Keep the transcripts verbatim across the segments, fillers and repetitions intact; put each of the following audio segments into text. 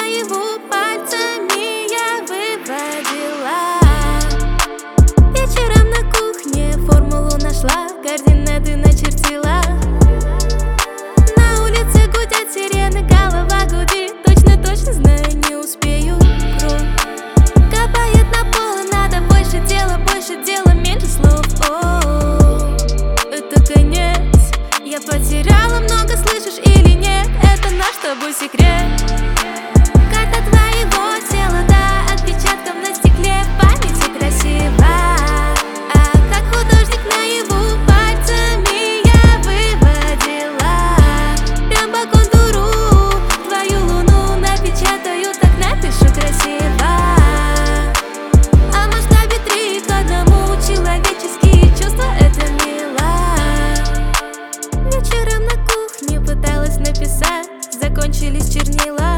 твоего пальцами я выводила. Вечером на кухне формулу нашла, координаты начертила. На улице гудят сирены, голова гудит. Точно-точно знаю, не успею. Кровь капает на пол, и надо больше дела, больше дела, меньше слов. О, это конец. Я потеряла много, слышишь или нет? Это наш с тобой секрет. Карта твоего тела, да, отпечатком на стекле, в памяти красиво. А как художник наяву пальцами я выводила. Прям по контуру твою луну напечатаю, так напишу красиво. А в масштабе три к одному человеческие чувства, это мило. Вечером на кухне пыталась написать, закончились чернила.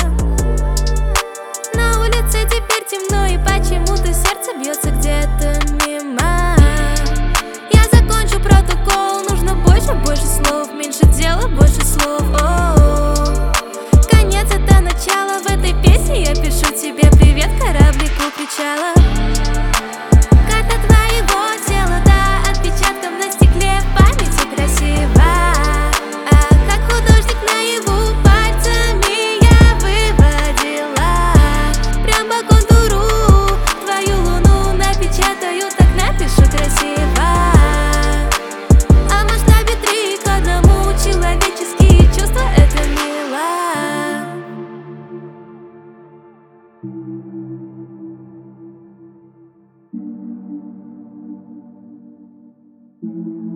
На улице теперь темно, и почему-то сердце бьется где-то мимо. Я закончу протокол, нужно больше, больше слов, меньше дела, больше слов. О-о-о. Конец — это начало, в этой песне я пишу тебе привет, кораблик у причала. Карта твоего тела, да, отпечатком на стекле, в памяти красиво. А как художник наяву пальцами я выводила. Прям по контуру твою луну напечатаю, так напишу красиво. А в масштабе три к одному человеческие чувства, это мило. Thank you.